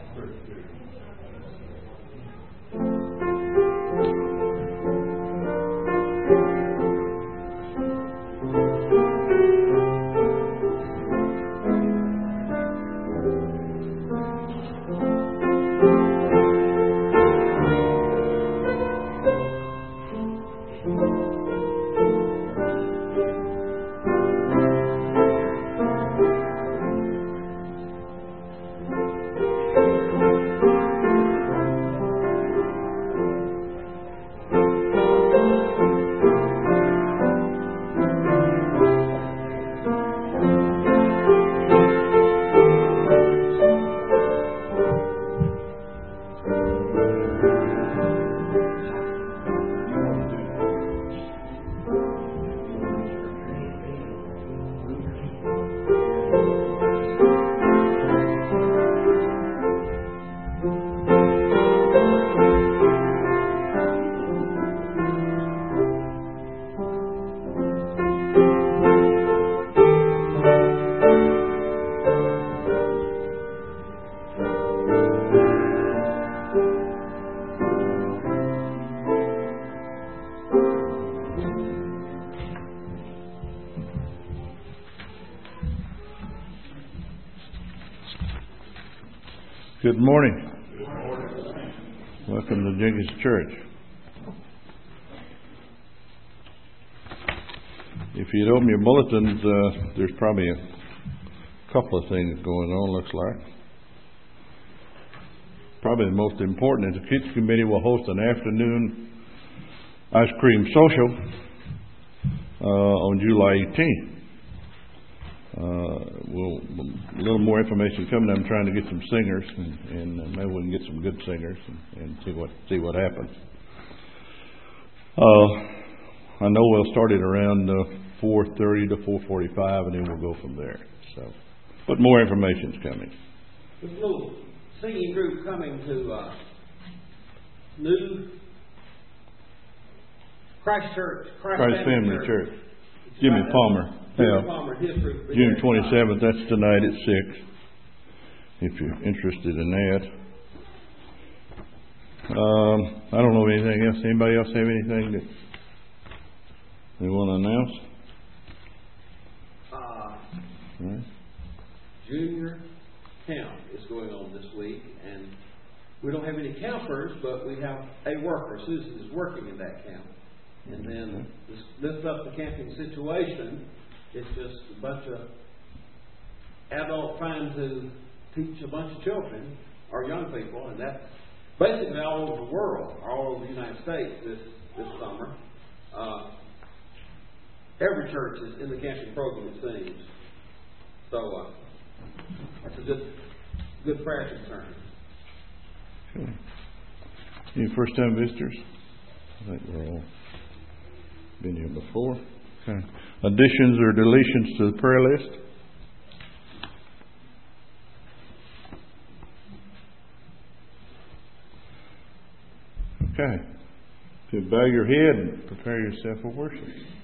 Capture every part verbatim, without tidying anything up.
Good morning. Good morning. Welcome to Jenkins Church. If you'd open your bulletins, uh, there's probably a couple of things going on, looks like. Probably the most important is the Kids Committee will host an afternoon ice cream social uh, on July eighteenth. Uh, we'll, a little more information coming. I'm trying to get some singers, and, and maybe we can get some good singers and, and see what see what happens. Uh, I know we'll start it around uh, four thirty to four forty-five, and then we'll go from there. So, but more information's coming. There's a little singing group coming to uh, New Christ Church, Christ, Christ Family, Family Church. Church. Jimmy Palmer. Jimmy Palmer, his group. June twenty-seventh, that's tonight at six, if you're interested in that. Um, I don't know anything else. Anybody else have anything that they want to announce? Uh, right. Junior camp is going on this week, and we don't have any campers, but we have a worker. Susan is working in that camp. And then this lifts up the camping situation. It's just a bunch of adults trying to teach a bunch of children or young people, and that's basically all over the world, all over the United States this this summer. Uh, every church is in the camping program, it seems. So uh, that's a good good prayer concern. Okay. Any first time visitors? I think we're all been here before. Okay. Additions or deletions to the prayer list? Okay. So bow your head and prepare yourself for worship.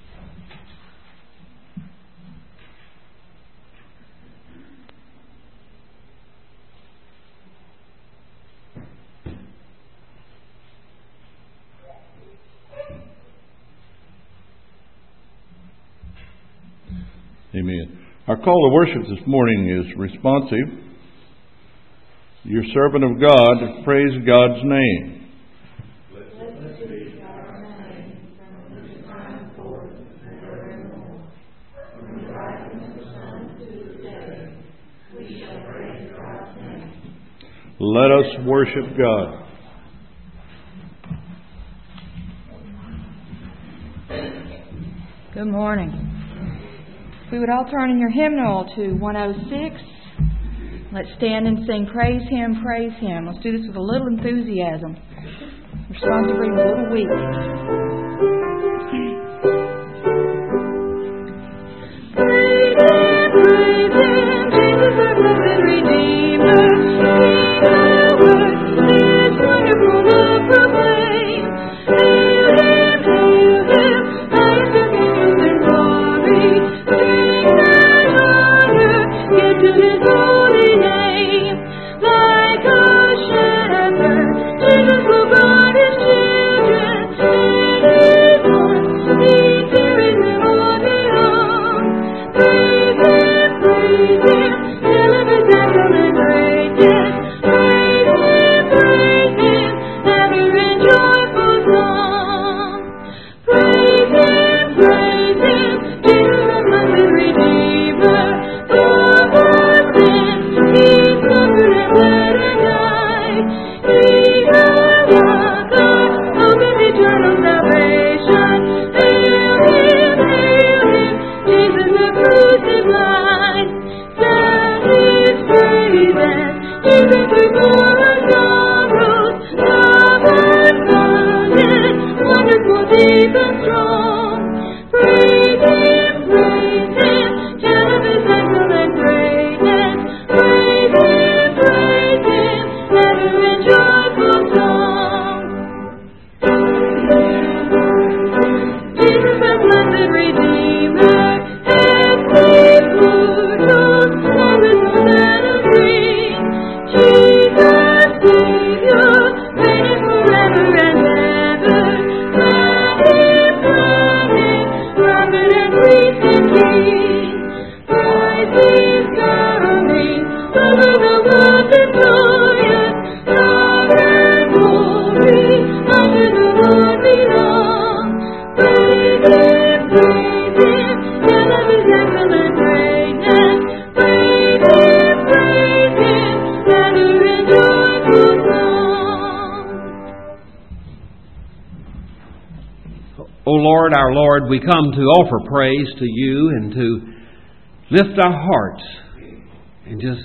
Amen. Our call to worship this morning is responsive. Your servant of God, praise God's name. Blessed be God's name from this time forth and forevermore. From the rising of the sun to the setting, we shall praise God's name. Let us worship God. Good morning. We would all turn in your hymnal to one oh six. Let's stand and sing Praise Him, Praise Him. Let's do this with a little enthusiasm. Responsive reading a little weak. Praise Him, praise Him, Jesus our blessed Redeemer. Sing our words, His wonderful love proclaim. Hail Him, hail Him, highest of angels in glory. Sing and honor, give to His holy name. Like a dance. Jesus before our sorrows, love unbounded, wonderful, deep and strong. Praise Him, praise Him, tell of His excellent greatness. Praise Him, praise Him, ever in joyful song. Jesus, our blessed Redeemer, has saved mortals, now is no shadow green. Jesus, Savior, reigning forever and ever. Crown Him, crown Him, prophet and priest and king. Christ is coming, over the world victorious. Power and glory unto the Lord belong. Praise Him, praise Him, tell of His excellent greatness. Praise Him, praise Him, gather in joyful song. O Lord, our Lord, we come to offer praise to You and to lift our hearts and just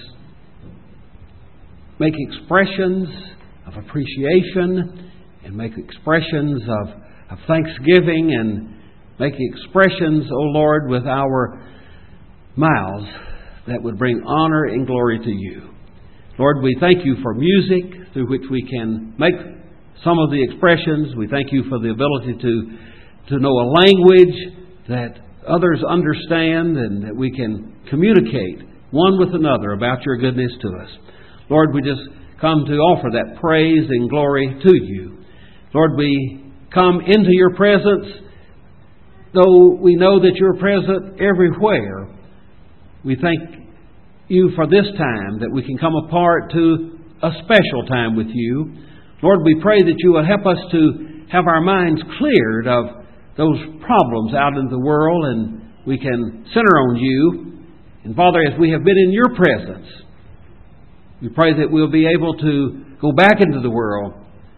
make expressions of appreciation and make expressions of, of thanksgiving and make expressions, O Lord, with our mouths that would bring honor and glory to You. Lord, we thank You for music through which we can make some of the expressions. We thank You for the ability to, to know a language that others understand and that we can communicate one with another about Your goodness to us. Lord, we just come to offer that praise and glory to You. Lord, we come into Your presence, though we know that You're present everywhere. We thank You for this time that we can come apart to a special time with You. Lord, we pray that You will help us to have our minds cleared of those problems out in the world and we can center on You. And Father, as we have been in Your presence, we pray that we'll be able to go back into the world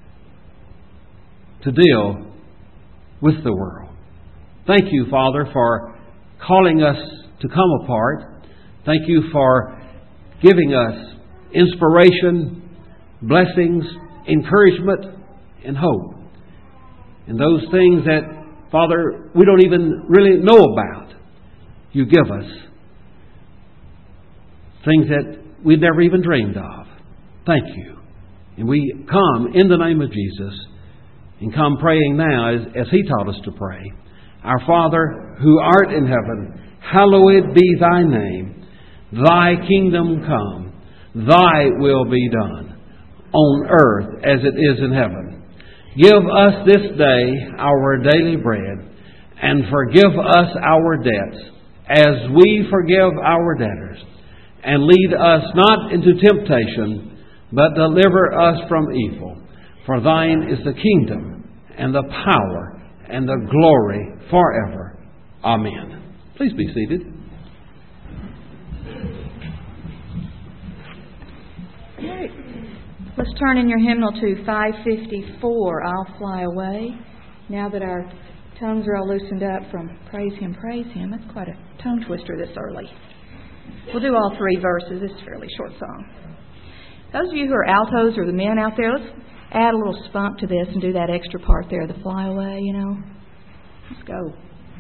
to deal with the world. Thank You, Father, for calling us to come apart. Thank You for giving us inspiration, blessings, encouragement, and hope. And those things that, Father, we don't even really know about, You give us. Things that we'd never even dreamed of. Thank You. And we come in the name of Jesus and come praying now as, as He taught us to pray. Our Father, who art in heaven, hallowed be Thy name. Thy kingdom come. Thy will be done on earth as it is in heaven. Give us this day our daily bread, and forgive us our debts as we forgive our debtors. And lead us not into temptation, but deliver us from evil. For Thine is the kingdom, and the power, and the glory forever. Amen. Please be seated. Okay. Let's turn in your hymnal to five fifty-four, I'll Fly Away. Now that our tongues are all loosened up from Praise Him, Praise Him. That's quite a tongue twister this early. We'll do all three verses. It's a fairly short song. Those of you who are altos or the men out there, let's add a little spunk to this and do that extra part there, the fly away, you know. Let's go.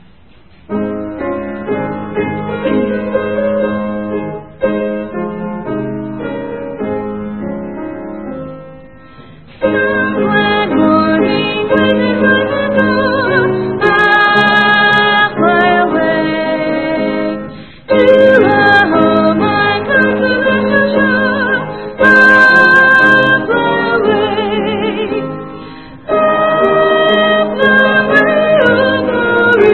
Some morning when the sun is I'll fly away to a home I come to shore. I'll fly away. I'll fly away, oh glory.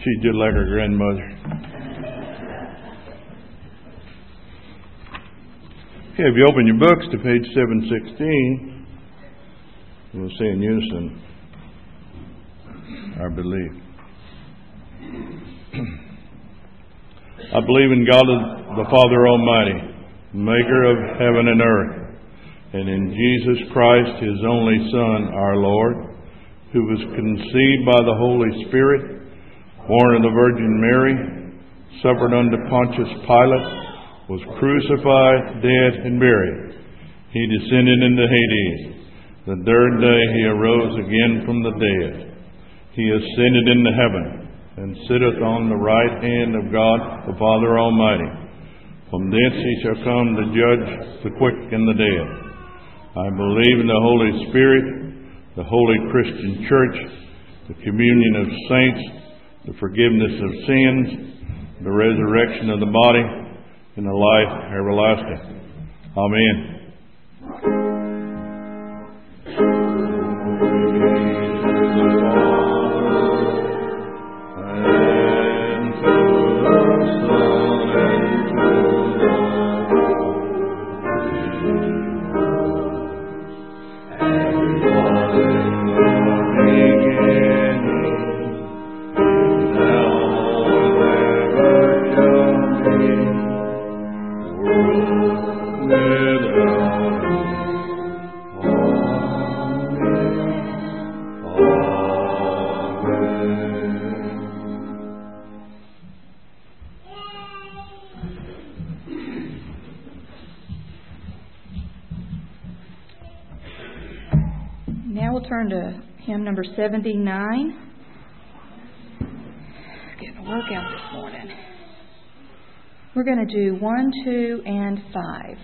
She's just like her grandmother. Okay, if you open your books to page seven sixteen, we'll say in unison our belief. I believe in God the Father Almighty, maker of heaven and earth, and in Jesus Christ, His only Son, our Lord, who was conceived by the Holy Spirit, born of the Virgin Mary, suffered under Pontius Pilate, was crucified, dead, and buried. He descended into Hades. The third day He arose again from the dead. He ascended into heaven, and sitteth on the right hand of God the Father Almighty. From thence He shall come to judge the quick and the dead. I believe in the Holy Spirit, the holy Christian church, the communion of saints, the forgiveness of sins, the resurrection of the body, and the life everlasting. Amen. Now we'll turn to hymn number seventy-nine. Getting a workout this morning. We're going to do one, two, and five.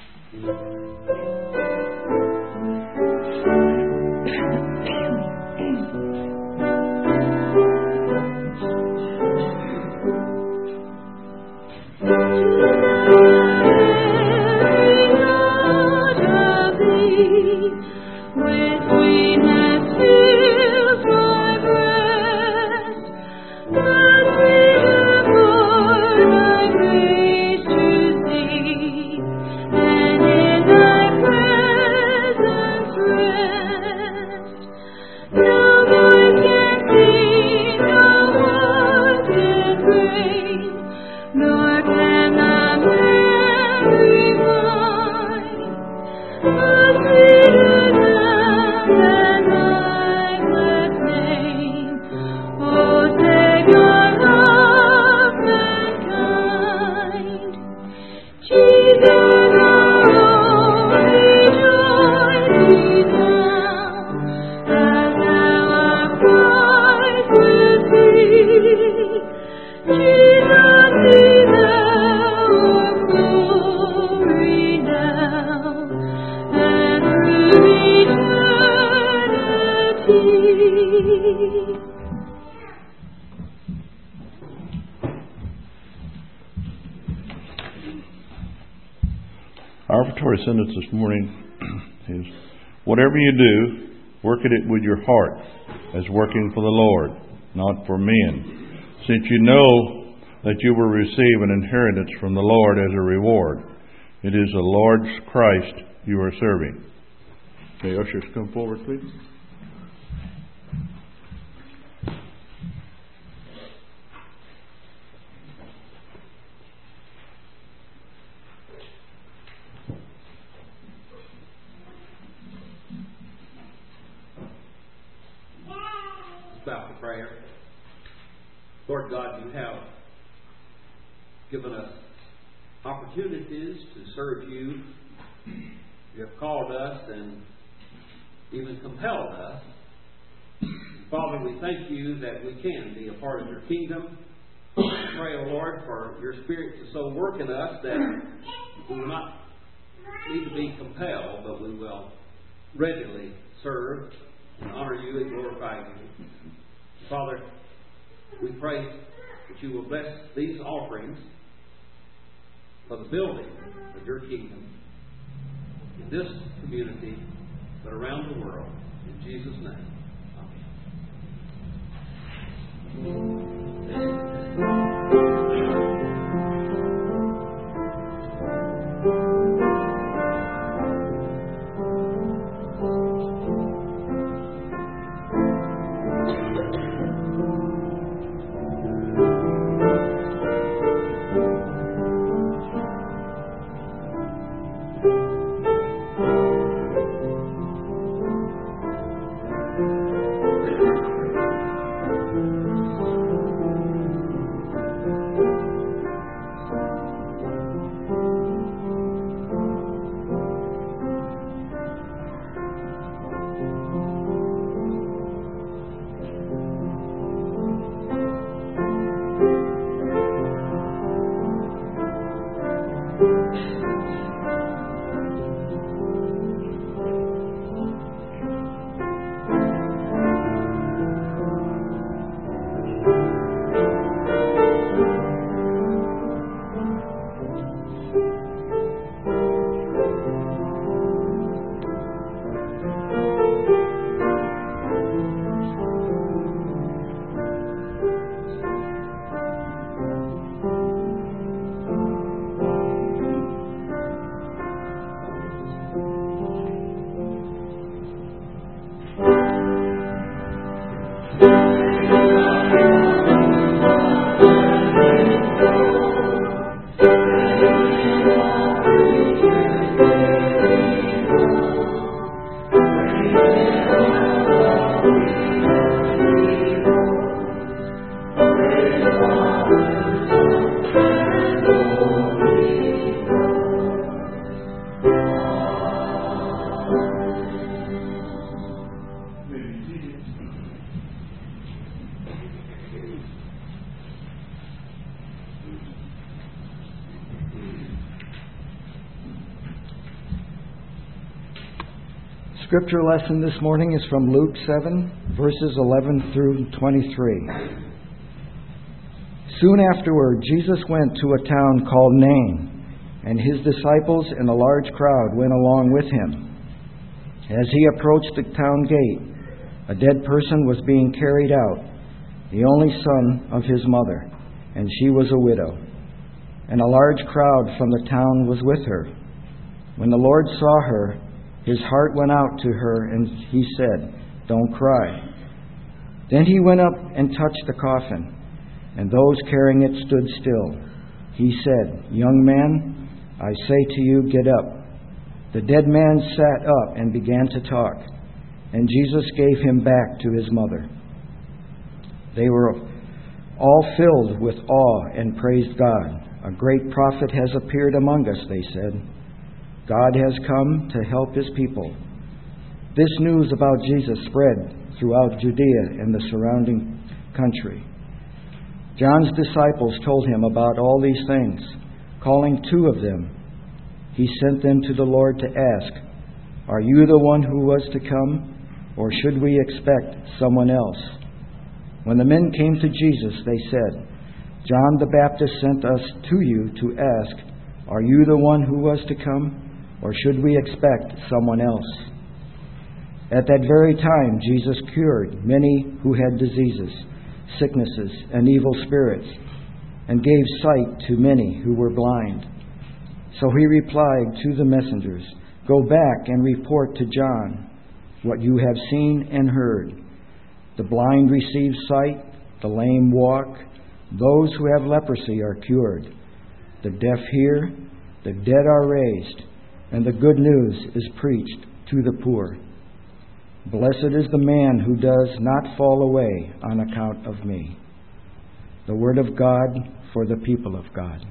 Our offertory sentence this morning is, whatever you do, work at it with your heart, as working for the Lord, not for men, since you know that you will receive an inheritance from the Lord as a reward. It is the Lord's Christ you are serving. Okay, ushers, come forward, please. Bow for prayer. Lord God, you have given us opportunities to serve you. You have called us and even compelled us. Father, we thank you that we can be a part of your kingdom. We pray, O Lord, for your Spirit to so work in us that we will not need to be compelled, but we will readily serve and honor you and glorify you. Father, we pray that you will bless these offerings for the building of your kingdom in this community, but around the world. In Jesus' name, amen. Scripture lesson this morning is from Luke seven, verses eleven through twenty-three. Soon afterward, Jesus went to a town called Nain, and his disciples and a large crowd went along with him. As he approached the town gate, a dead person was being carried out, the only son of his mother, and she was a widow. And a large crowd from the town was with her. When the Lord saw her, his heart went out to her, and he said, "Don't cry." Then he went up and touched the coffin, and those carrying it stood still. He said, "Young man, I say to you, get up." The dead man sat up and began to talk, and Jesus gave him back to his mother. They were all filled with awe and praised God. "A great prophet has appeared among us," they said. God has come to help his people. This news about Jesus spread throughout Judea and the surrounding country. John's disciples told him about all these things. Calling two of them, he sent them to the Lord to ask, "Are you the one who was to come, or should we expect someone else?" When the men came to Jesus, they said, "John the Baptist sent us to you to ask, 'Are you the one who was to come, or should we expect someone else?'" At that very time, Jesus cured many who had diseases, sicknesses, and evil spirits, and gave sight to many who were blind. So he replied to the messengers, "Go back and report to John what you have seen and heard. The blind receive sight, the lame walk, those who have leprosy are cured, the deaf hear, the dead are raised, and the good news is preached to the poor. Blessed is the man who does not fall away on account of me." The word of God for the people of God.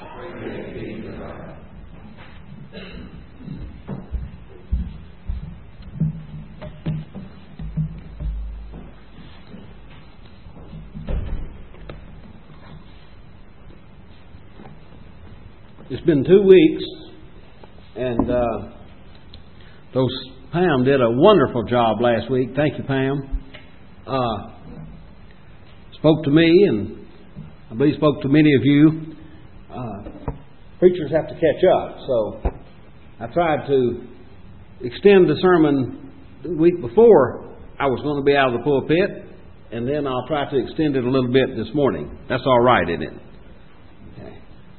It's been two weeks, and uh, those Pam did a wonderful job last week. Thank you, Pam. Uh, spoke to me, and I believe spoke to many of you. Uh, preachers have to catch up, so I tried to extend the sermon the week before I was going to be out of the pulpit, and then I'll try to extend it a little bit this morning. That's all right, isn't it? Okay.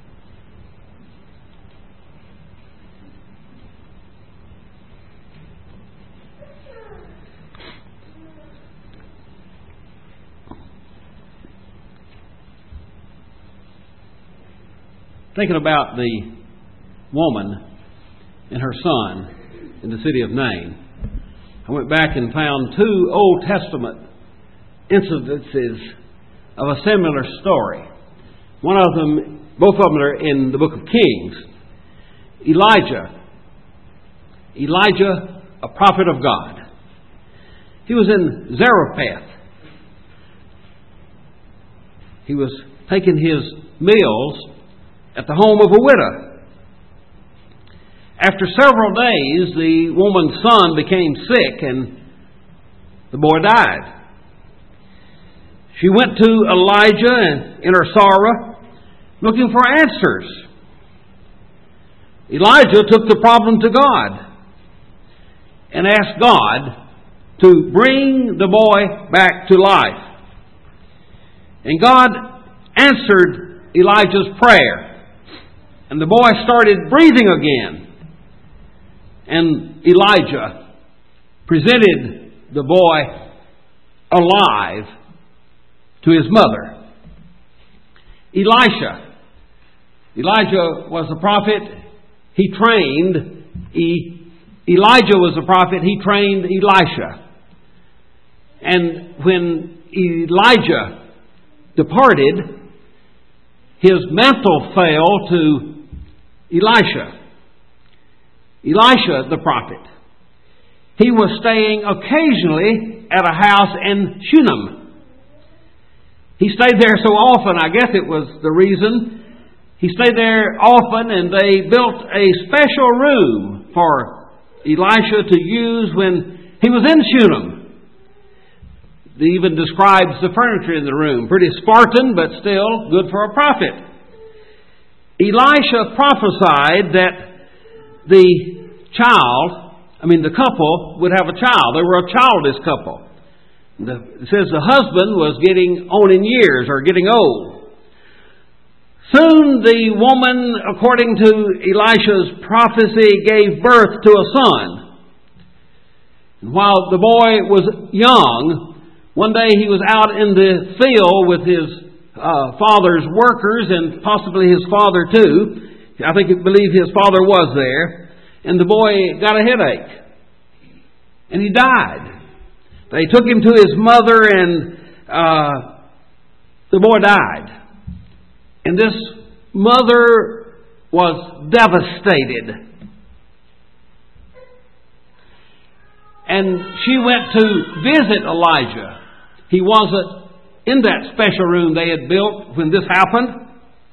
Thinking about the woman and her son in the city of Nain. I went back and found two Old Testament incidences of a similar story. One of them, both of them are in the book of Kings. Elijah. Elijah, a prophet of God. He was in Zarephath. He was taking his meals at the home of a widow. After several days, the woman's son became sick and the boy died. She went to Elijah and in her sorrow, looking for answers. Elijah took the problem to God and asked God to bring the boy back to life. And God answered Elijah's prayer. And the boy started breathing again. And Elijah presented the boy alive to his mother. Elisha. Elijah was a prophet. He trained. He, Elijah was a prophet. He trained Elisha. And when Elijah departed, his mantle fell to Elisha. Elisha, the prophet. He was staying occasionally at a house in Shunem. He stayed there so often, I guess it was the reason. He stayed there often, and they built a special room for Elisha to use when he was in Shunem. It even describes the furniture in the room. Pretty Spartan, but still good for a prophet. Elisha prophesied that the child, I mean the couple, would have a child. They were a childless couple. The, it says the husband was getting on in years or getting old. Soon the woman, according to Elisha's prophecy, gave birth to a son. And while the boy was young, one day he was out in the field with his uh, father's workers and possibly his father too. I think I believe his father was there. And the boy got a headache. And he died. They took him to his mother and uh, the boy died. And this mother was devastated. And she went to visit Elijah. He wasn't in that special room they had built when this happened.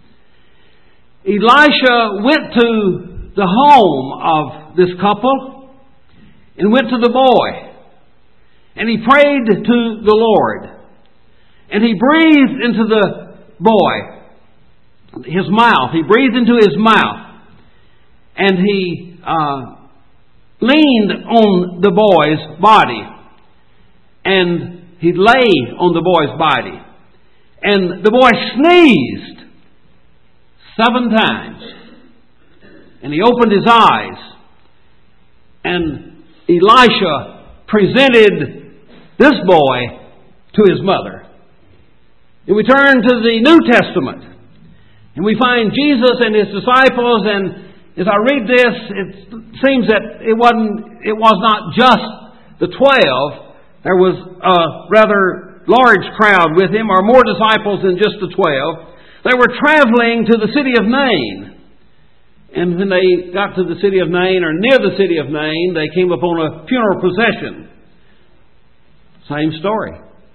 Elisha went to the home of this couple and went to the boy. And he prayed to the Lord. And he breathed into the boy, his mouth. He breathed into his mouth. And he uh, leaned on the boy's body. And he lay on the boy's body. And the boy sneezed seven times. And he opened his eyes. And Elisha presented this boy to his mother. And we turn to the New Testament. And we find Jesus and his disciples. And as I read this, it seems that it wasn't, it was not just the twelve. There was a rather large crowd with him, or more disciples than just the twelve. They were traveling to the city of Nain. And when they got to the city of Nain, or near the city of Nain, they came upon a funeral procession. Same story.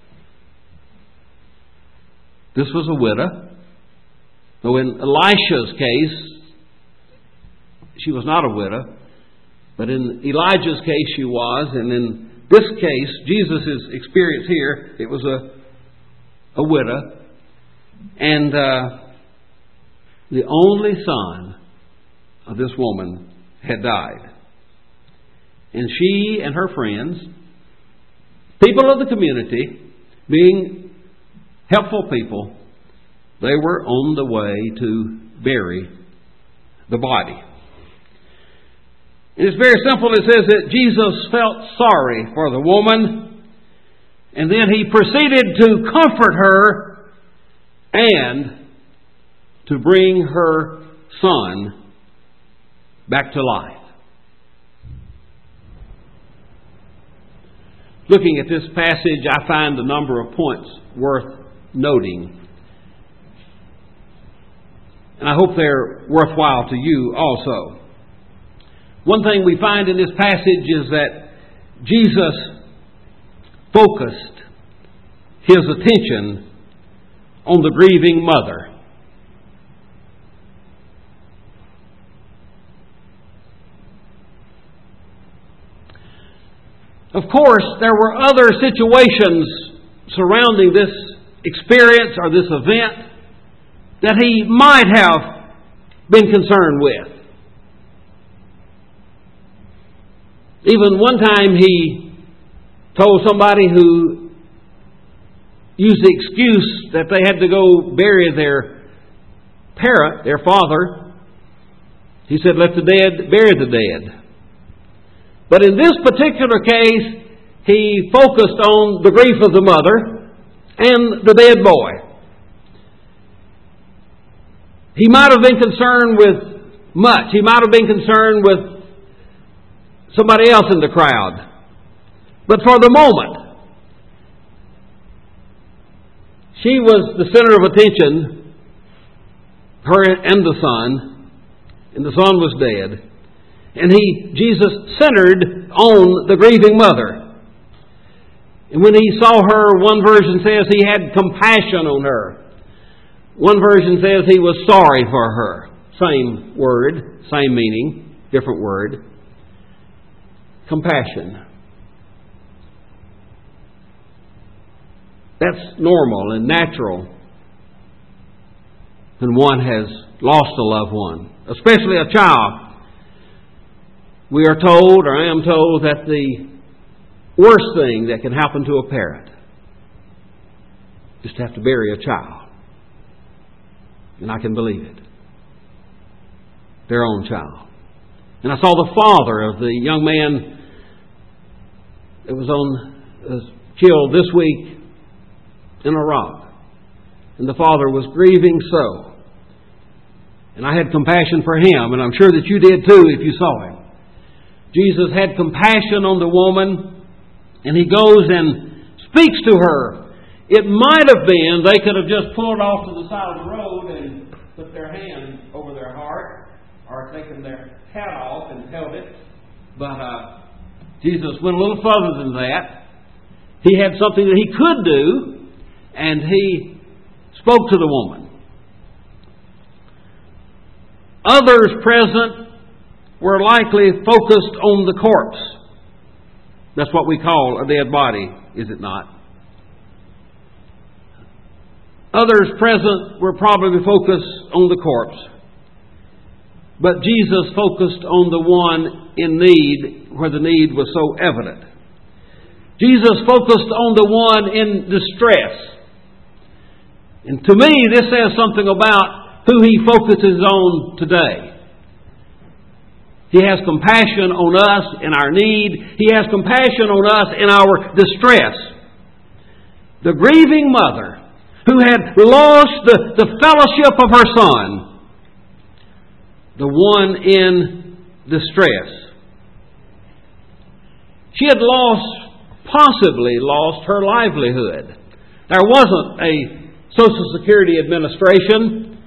This was a widow. Though in Elisha's case, she was not a widow. But in Elijah's case, she was. And in this case, Jesus' experience here, it was a, a widow. And uh, the only son of this woman had died. And she and her friends, people of the community, being helpful people, they were on the way to bury the body. It's very simple. It says that Jesus felt sorry for the woman, and then he proceeded to comfort her and to bring her son back to life. looking at this passage, I find a number of points worth noting. And I hope they're worthwhile to you also. One thing we find in this passage is that Jesus focused His attention on the grieving mother. Of course, there were other situations surrounding this experience or this event that He might have been concerned with. Even one time He told somebody who used the excuse that they had to go bury their parent, their father, He said, "Let the dead bury the dead." But in this particular case, He focused on the grief of the mother and the dead boy. He might have been concerned with much. He might have been concerned with somebody else in the crowd. But for the moment, she was the center of attention, her and the son, and the son was dead. And he, Jesus, centered on the grieving mother. And when He saw her, one version says He had compassion on her. One version says He was sorry for her. Same word, same meaning, different word. Compassion. That's normal and natural when one has lost a loved one, especially a child. We are told, or I am told, that the worst thing that can happen to a parent is to have to bury a child. And I can believe it. Their own child. And I saw the father of the young man that was on was killed this week in Iraq. And the father was grieving so. And I had compassion for him, and I'm sure that you did too if you saw him. Jesus had compassion on the woman, and He goes and speaks to her. It might have been they could have just pulled off to the side of the road and put their hand over their heart, or taken their hat off and held it. But uh, Jesus went a little further than that. He had something that He could do, and He spoke to the woman. Others present were likely focused on the corpse. That's what we call a dead body, is it not? Others present were probably focused on the corpse. But Jesus focused on the one in need, where the need was so evident. Jesus focused on the one in distress. And to me, this says something about who He focuses on today. He has compassion on us in our need. He has compassion on us in our distress. The grieving mother who had lost the, the fellowship of her son. The one in distress. She had lost, possibly lost her livelihood. There wasn't a Social Security Administration.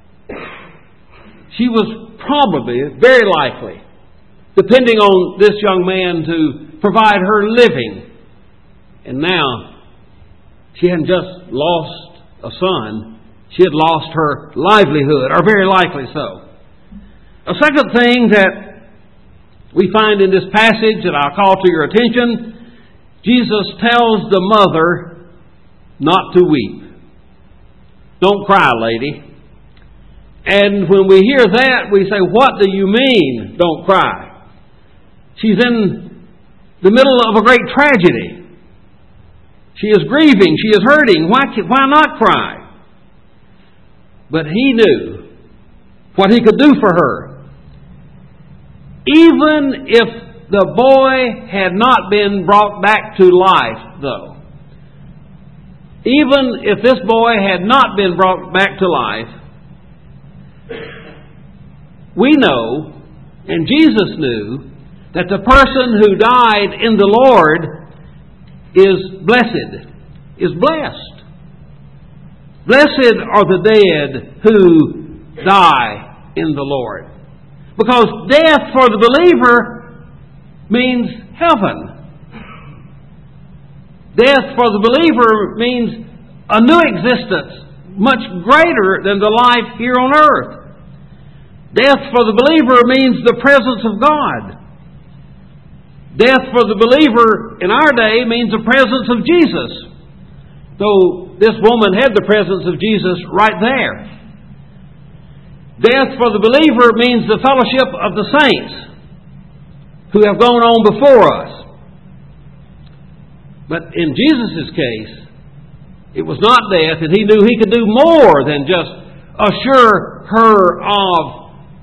She was probably, very likely, depending on this young man to provide her living. And now, she hadn't just lost a son, she had lost her livelihood, or very likely so. A second thing that we find in this passage that I'll call to your attention, Jesus tells the mother not to weep. Don't cry, lady. And when we hear that, we say, what do you mean, don't cry? She's in the middle of a great tragedy. She is grieving. She is hurting. Why, why not cry? But He knew what He could do for her. Even if the boy had not been brought back to life, though. Even if this boy had not been brought back to life, we know, and Jesus knew, that the person who died in the Lord is blessed, is blessed. Blessed are the dead who die in the Lord. Because death for the believer means heaven. Death for the believer means a new existence, much greater than the life here on earth. Death for the believer means the presence of God. Death for the believer in our day means the presence of Jesus. Though this woman had the presence of Jesus right there. Death for the believer means the fellowship of the saints who have gone on before us. But in Jesus' case, it was not death, and He knew He could do more than just assure her of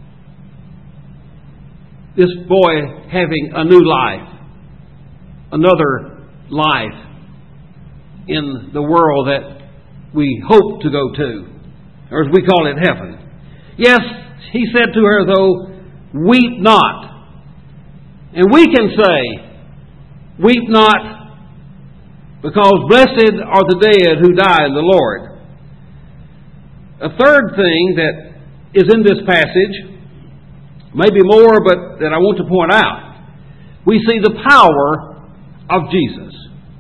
this boy having a new life, another life in the world that we hope to go to, or as we call it, heaven. Yes, He said to her, though, weep not. And we can say, weep not, because blessed are the dead who die in the Lord. A third thing that is in this passage, maybe more, but that I want to point out, we see the power of Jesus.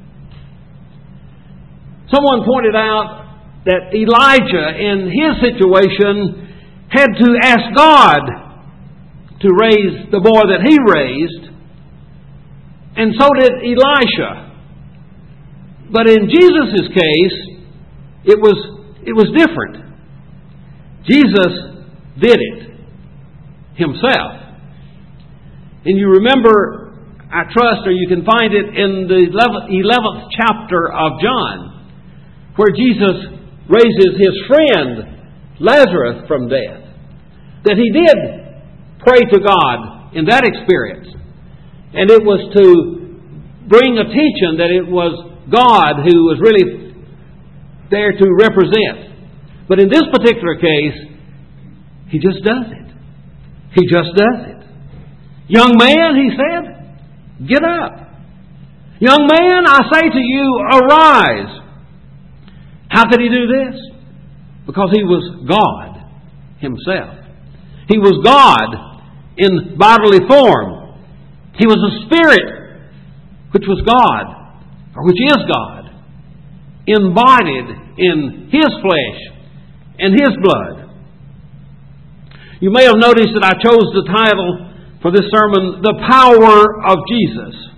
Someone pointed out that Elijah, in his situation, had to ask God to raise the boy that he raised, and so did Elisha. But in Jesus' case, it was, it was different. Jesus did it Himself. And you remember, I trust, or you can find it in the eleventh chapter of John, where Jesus raises His friend Lazarus from death. That He did pray to God in that experience. And it was to bring attention that it was God who was really there to represent. But in this particular case, He just does it. He just does it. Young man, He said, get up. Young man, I say to you, arise. How could He do this? Because He was God Himself. He was God in bodily form. He was a spirit, which was God, or which is God, embodied in His flesh and His blood. You may have noticed that I chose the title for this sermon, The Power of Jesus.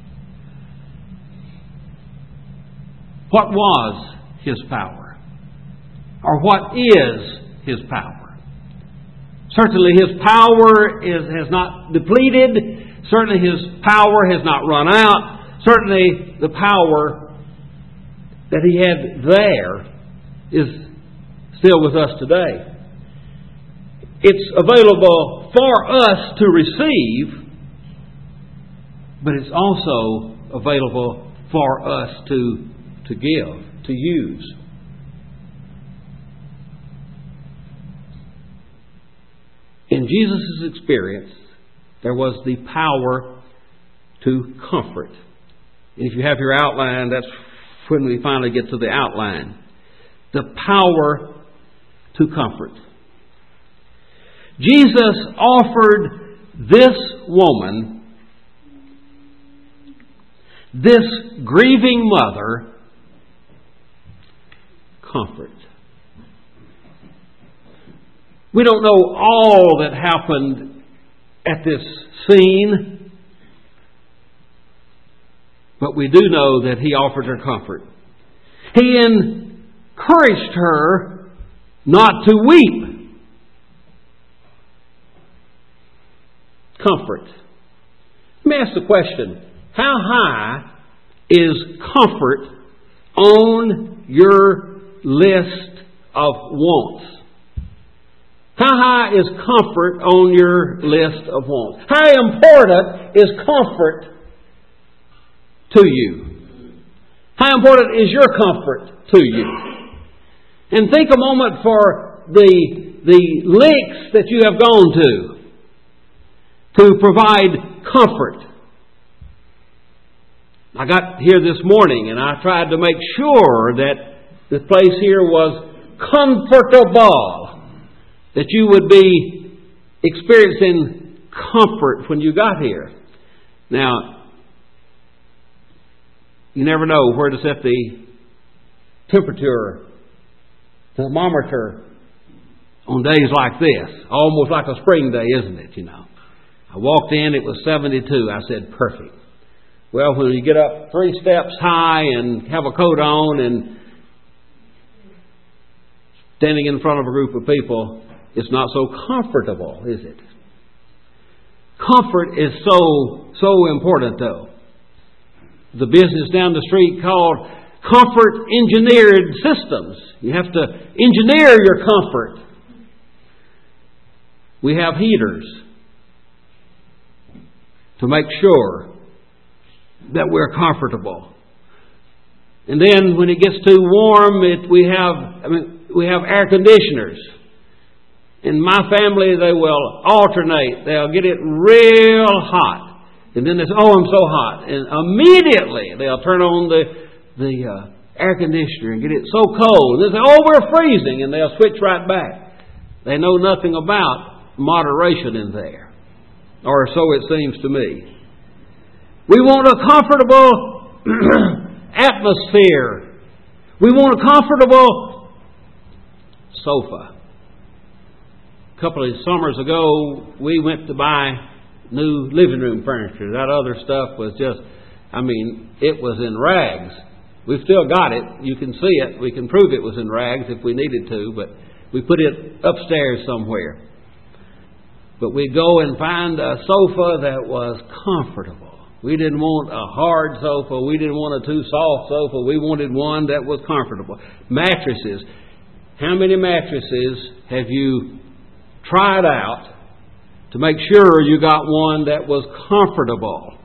What was His power? Or what is His power? Certainly His power is, has not depleted. Certainly His power has not run out. Certainly the power that He had there is still with us today. It's available for us to receive, but it's also available for us to, to give, to use. In Jesus' experience, there was the power to comfort. And if you have your outline, that's when we finally get to the outline. The power to comfort. Jesus offered this woman, this grieving mother, comfort. We don't know all that happened at this scene, but we do know that He offered her comfort. He encouraged her not to weep. Comfort. Let me ask the question, how high is comfort on your list of wants? How high is comfort on your list of wants? How important is comfort to you? How important is your comfort to you? And think a moment for the, the lengths that you have gone to to provide comfort. I got here this morning and I tried to make sure that the place here was comfortable, that you would be experiencing comfort when you got here. Now, you never know where to set the temperature thermometer on days like this. Almost like a spring day, isn't it, you know? I walked in, it was seventy-two. I said, perfect. Well, when you get up three steps high and have a coat on and standing in front of a group of people, it's not so comfortable, is it? Comfort is so, so important, though. The business down the street called Comfort Engineered Systems. You have to engineer your comfort. We have heaters to make sure that we're comfortable. And then when it gets too warm, it, we have I mean, we have air conditioners. In my family, they will alternate. They'll get it real hot. And then they say, oh, I'm so hot. And immediately they'll turn on the, the uh, air conditioner and get it so cold. And they say, oh, we're freezing. And they'll switch right back. They know nothing about moderation in there. Or so it seems to me. We want a comfortable atmosphere. We want a comfortable sofa. A couple of summers ago, we went to buy new living room furniture. That other stuff was just, I mean, it was in rags. We've still got it. You can see it. We can prove it was in rags if we needed to, but we put it upstairs somewhere. But we'd go and find a sofa that was comfortable. We didn't want a hard sofa. We didn't want a too soft sofa. We wanted one that was comfortable. Mattresses. How many mattresses have you tried out to make sure you got one that was comfortable?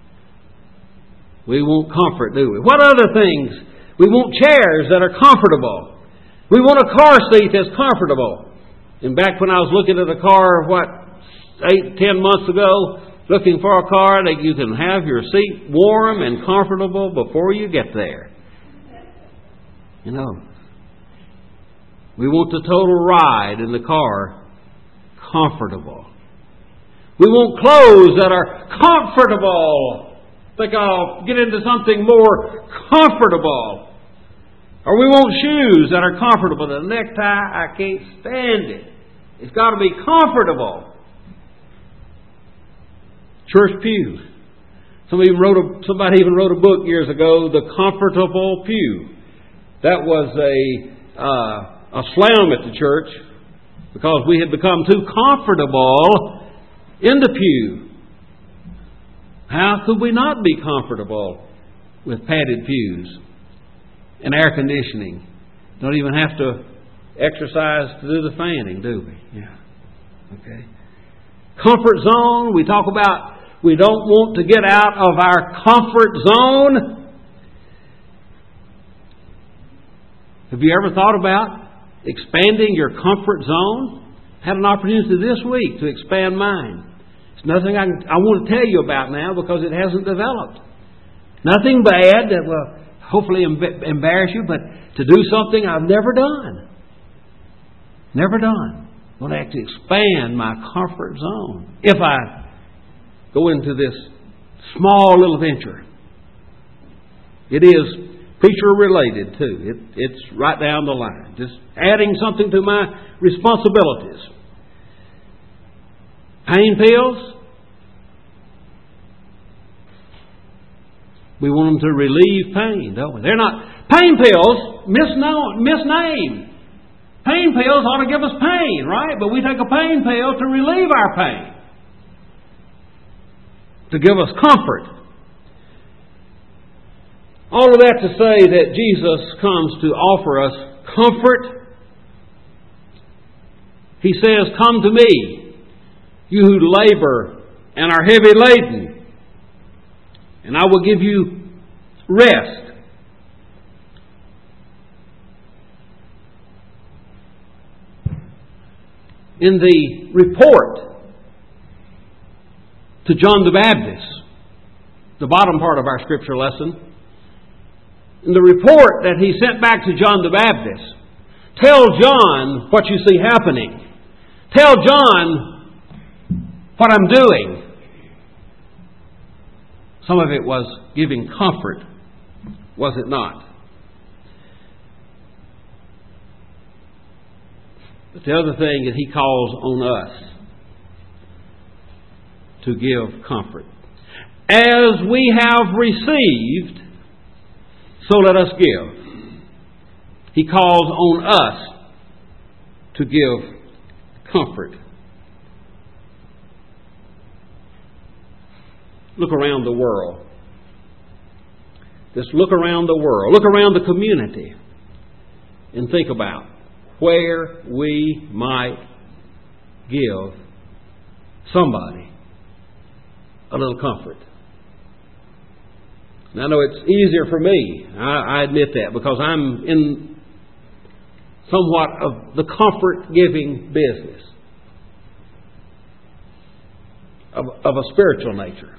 We want comfort, do we? What other things? We want chairs that are comfortable. We want a car seat that's comfortable. And back when I was looking at a car, what, eight, ten months ago, looking for a car that you can have your seat warm and comfortable before you get there. You know, we want the total ride in the car comfortable. We want clothes that are comfortable. Think I'll get into something more comfortable. Or we want shoes that are comfortable. The necktie, I can't stand it. It's got to be comfortable. Church pew. Somebody even wrote a, somebody even wrote a book years ago, The Comfortable Pew. That was a uh, a slam at the church because we had become too comfortable in the pew. How could we not be comfortable with padded pews and air conditioning? Don't even have to exercise to do the fanning, do we? Yeah. Okay. Comfort zone. We talk about we don't want to get out of our comfort zone. Have you ever thought about expanding your comfort zone? I had an opportunity this week to expand mine. It's nothing I, can, I want to tell you about now because it hasn't developed. Nothing bad that will hopefully embarrass you, but to do something I've never done. Never done. I'm going to have to expand my comfort zone if I go into this small little venture. It is preacher related too. It, it's right down the line. Just adding something to my responsibilities. Pain pills. We want them to relieve pain, don't we? They're not pain pills. Misnown, misnamed. Pain pills ought to give us pain, right? But we take a pain pill to relieve our pain. To give us comfort. All of that to say that Jesus comes to offer us comfort. He says, come to me, you who labor and are heavy laden, and I will give you rest. In the report to John the Baptist, the bottom part of our scripture lesson. In the report that he sent back to John the Baptist, tell John what you see happening. Tell John what I'm doing. Some of it was giving comfort, was it not? But the other thing is he calls on us to give comfort. As we have received, so let us give. He calls on us to give comfort. Look around the world. Just look around the world. Look around the community and think about where we might give somebody a little comfort. And I know it's easier for me, I, I admit that, because I'm in somewhat of the comfort-giving business of, of a spiritual nature.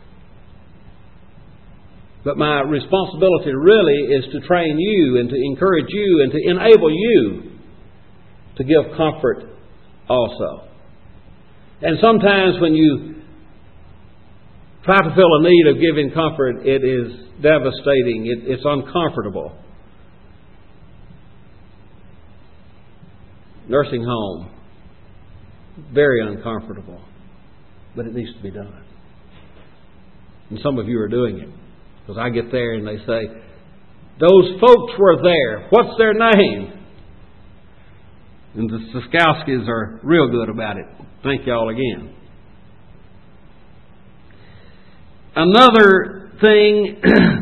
But my responsibility really is to train you and to encourage you and to enable you to give comfort also. And sometimes when you try to fill a need of giving comfort, it is devastating. It, it's uncomfortable. Nursing home, very uncomfortable. But it needs to be done. And some of you are doing it. Because I get there and they say, those folks were there. What's their name? And the Siskowskis are real good about it. Thank you all again. Another thing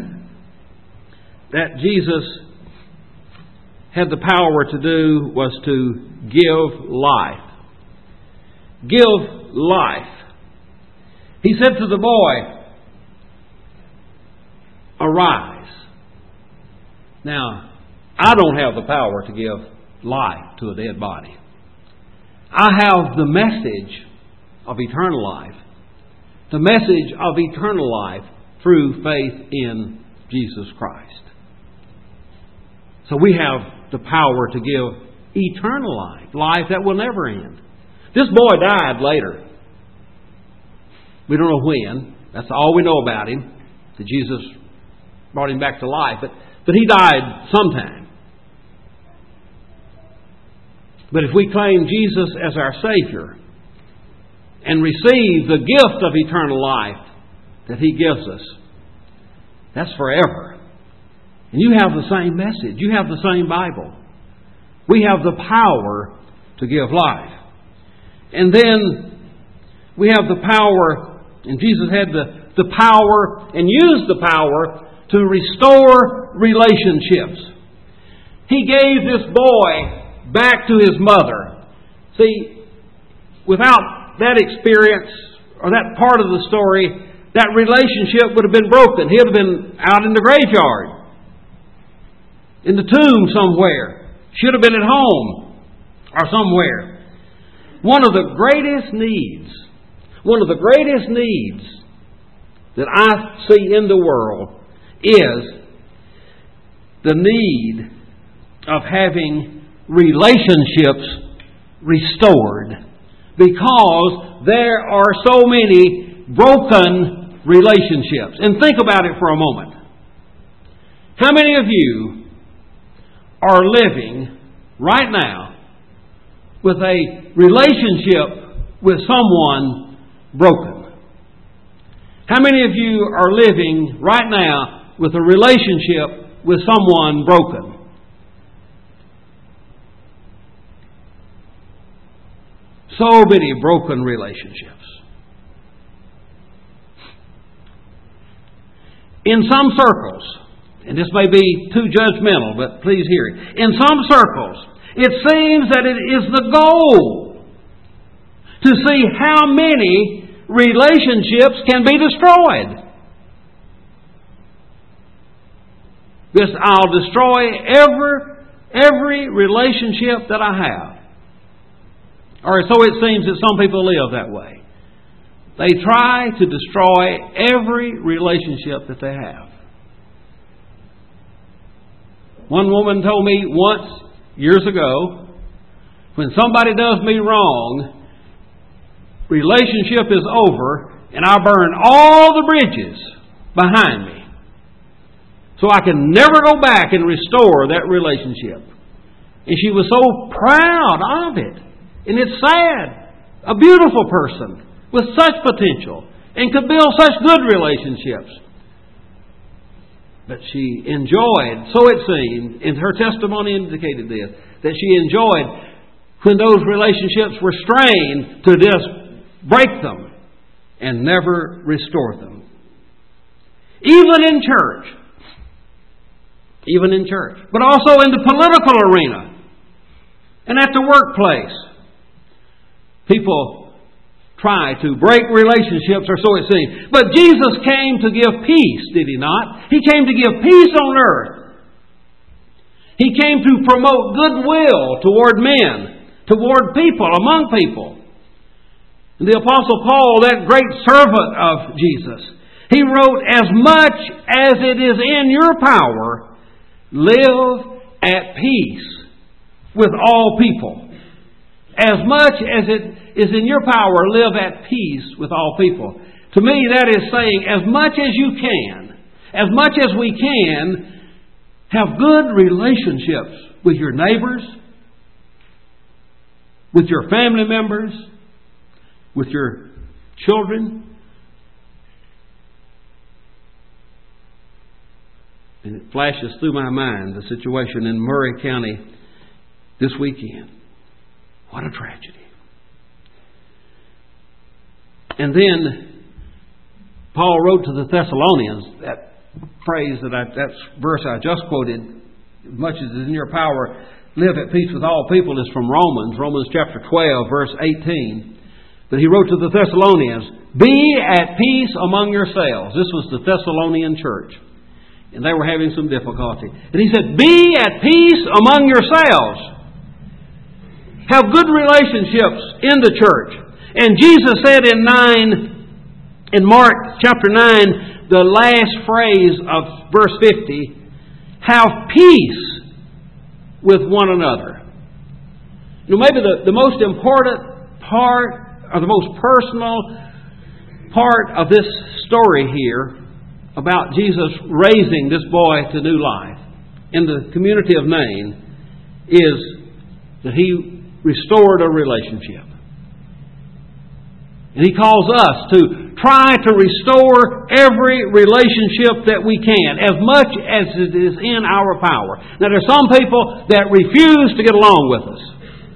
that Jesus had the power to do was to give life. Give life. He said to the boy, arise. Now, I don't have the power to give life to a dead body. I have the message of eternal life. The message of eternal life through faith in Jesus Christ. So we have the power to give eternal life, life that will never end. This boy died later. We don't know when. That's all we know about him. That Jesus brought him back to life. But, but he died sometime. But if we claim Jesus as our Savior and receive the gift of eternal life that He gives us, that's forever. And you have the same message. You have the same Bible. We have the power to give life. And then we have the power, and Jesus had the, the power and used the power to restore relationships. He gave this boy back to his mother. See, without that experience or that part of the story, that relationship would have been broken. He would have been out in the graveyard, in the tomb somewhere. Should have been at home or somewhere. One of the greatest needs, one of the greatest needs that I see in the world is the need of having relationships restored, because there are so many broken relationships. And think about it for a moment. How many of you are living right now with a relationship with someone broken? How many of you are living right now with a relationship with someone broken? So many broken relationships. In some circles, and this may be too judgmental, but please hear it. In some circles, it seems that it is the goal to see how many relationships can be destroyed. This, I'll destroy every, every relationship that I have. Or so it seems that some people live that way. They try to destroy every relationship that they have. One woman told me once, years ago, when somebody does me wrong, relationship is over, and I burn all the bridges behind me, so I can never go back and restore that relationship. And she was so proud of it. And it's sad. A beautiful person with such potential and could build such good relationships. But she enjoyed, so it seemed, and her testimony indicated this, that she enjoyed when those relationships were strained to just break them and never restore them. Even in church. Even in church. But also in the political arena. And at the workplace. People try to break relationships, or so it seems. But Jesus came to give peace, did He not? He came to give peace on earth. He came to promote goodwill toward men, toward people, among people. And the Apostle Paul, that great servant of Jesus, he wrote, "As much as it is in your power, live at peace with all people." As much as it is in your power, live at peace with all people. To me, that is saying, as much as you can, as much as we can, have good relationships with your neighbors, with your family members, with your children. And it flashes through my mind the situation in Murray County this weekend. What a tragedy. And then Paul wrote to the Thessalonians, that phrase, that I, that verse I just quoted, as much as is in your power, live at peace with all people, is from Romans, Romans chapter twelve, verse eighteen. But he wrote to the Thessalonians, "Be at peace among yourselves." This was the Thessalonian church. And they were having some difficulty. And he said, "Be at peace among yourselves." Have good relationships in the church. And Jesus said in nine, in Mark chapter nine, the last phrase of verse fifty, "Have peace with one another." You know, maybe the, the most important part, or the most personal part of this story here about Jesus raising this boy to new life in the community of Nain is that He restored a relationship. And He calls us to try to restore every relationship that we can, as much as it is in our power. Now, there are some people that refuse to get along with us.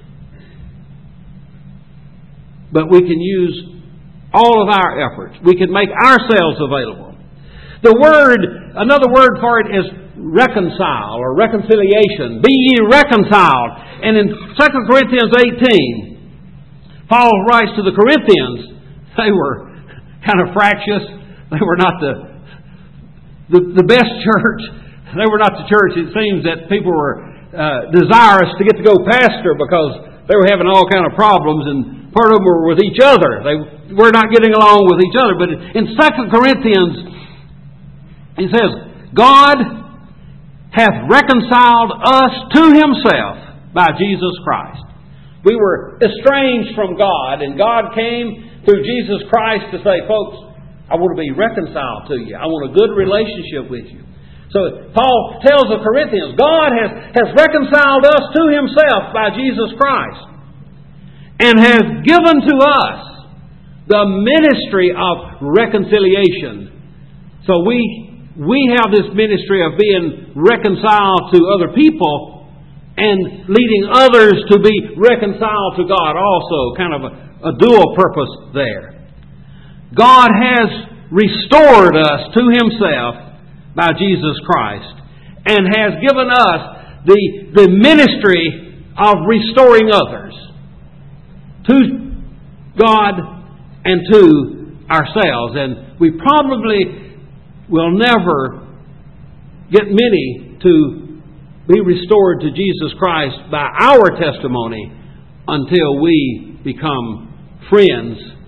But we can use all of our efforts. We can make ourselves available. The word, another word for it is reconcile or reconciliation. Be ye reconciled. And in Second Corinthians eighteen, Paul writes to the Corinthians, they were kind of fractious. They were not the, the, the best church. They were not the church, it seems, that people were uh, desirous to get to go pastor because they were having all kind of problems, and part of them were with each other. They were not getting along with each other. But in Second Corinthians, he says, "God hath reconciled us to Himself by Jesus Christ." We were estranged from God, and God came through Jesus Christ to say, "Folks, I want to be reconciled to you. I want a good relationship with you." So Paul tells the Corinthians, God has, has reconciled us to Himself by Jesus Christ, and has given to us the ministry of reconciliation. So we We have this ministry of being reconciled to other people and leading others to be reconciled to God also. Kind of a, a dual purpose there. God has restored us to Himself by Jesus Christ and has given us the, the ministry of restoring others to God and to ourselves. And we probably will never get many to be restored to Jesus Christ by our testimony until we become friends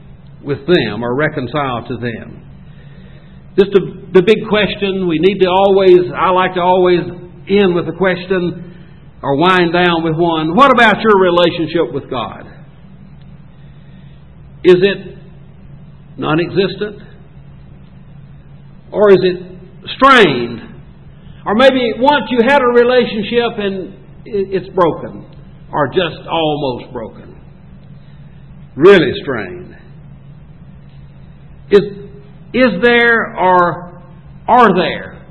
with them or reconcile to them. Just a, the big question, we need to always, I like to always end with a question or wind down with one. What about your relationship with God? Is it non-existent? Or is it strained? Or maybe once you had a relationship and it's broken, or just almost broken. Really strained. Is, is there or are there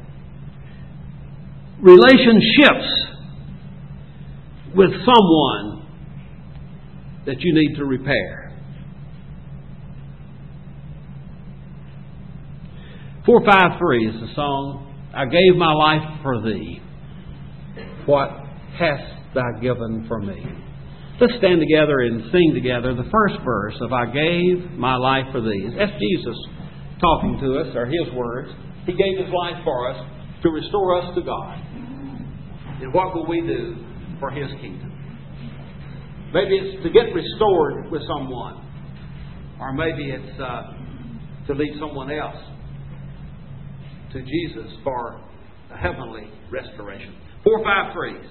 relationships with someone that you need to repair? four five three is the song, I gave my life for thee. What hast thou given for me? Let's stand together and sing together the first verse of I gave my life for thee. That's Jesus talking to us, or His words. He gave His life for us to restore us to God. And what will we do for His kingdom? Maybe it's to get restored with someone. Or maybe it's uh, to lead someone else to Jesus for a heavenly restoration. Four, five, threes.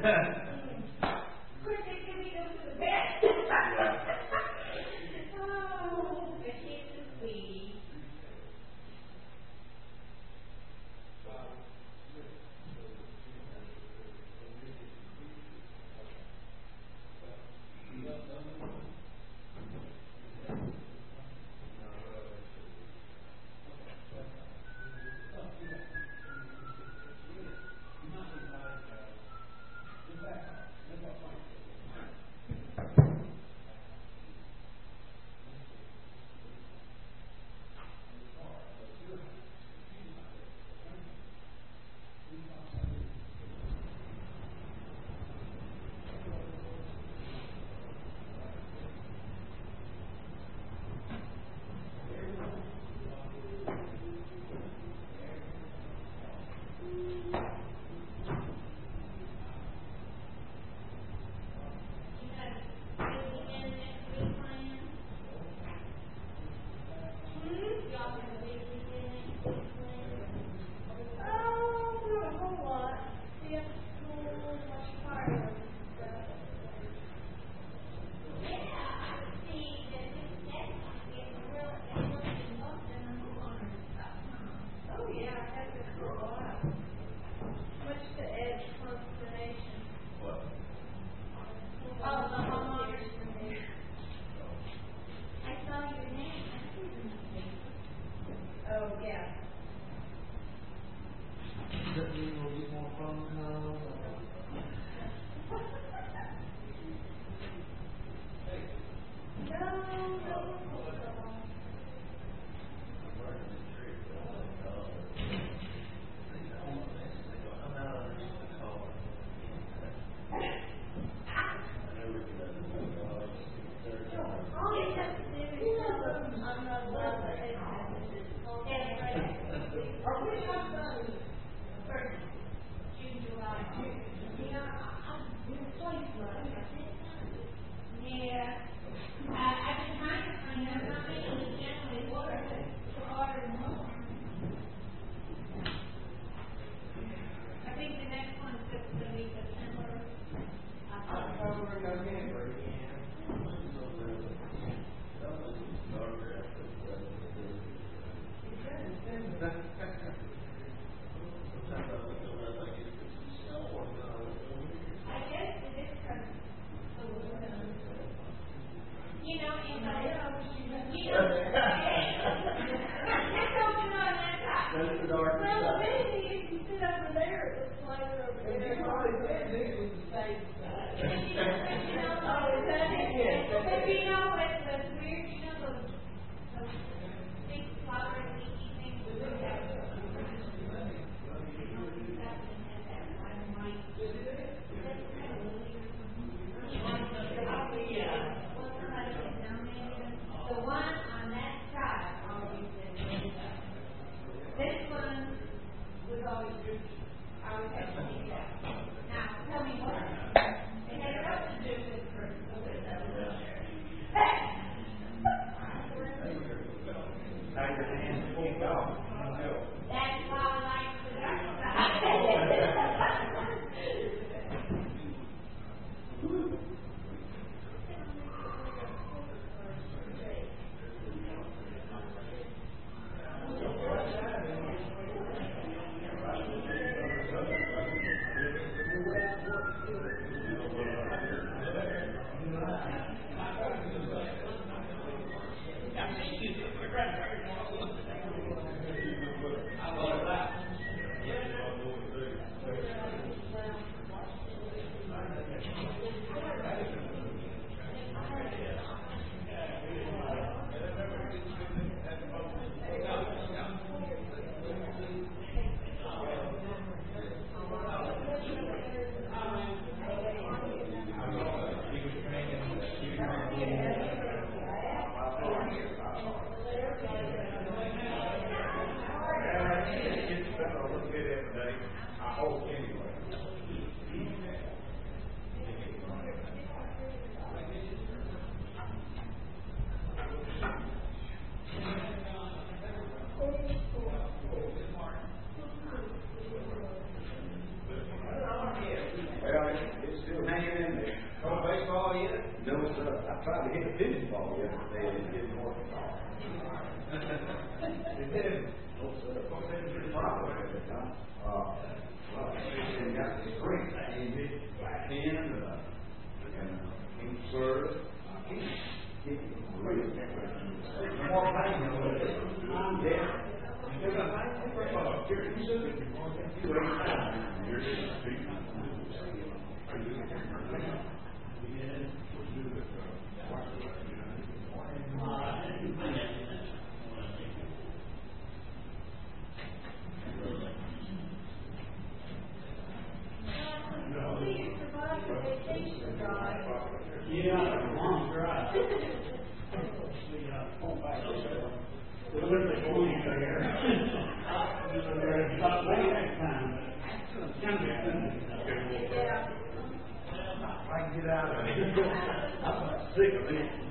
course, they give me them to the bed. Oh, but she's a sweetie. Now, tell me what. it's still hanging in there. Throw a baseball yet? No, sir. I tried to hit a tennis ball yesterday and it didn't work at all. It did. No, sir. Of course, that's pretty popular at the time. Uh, well, they got the strength. I ain't hit black hand uh, and uh, can't serve. I can't hit it. Really. More pain than what it is. I'm dead. Because I think we're going to hear you soon. You're going to do it time. You're just speaking. Yeah, long drive. We looked at the point there. About way next time. I can get out of it. I'm sick of it.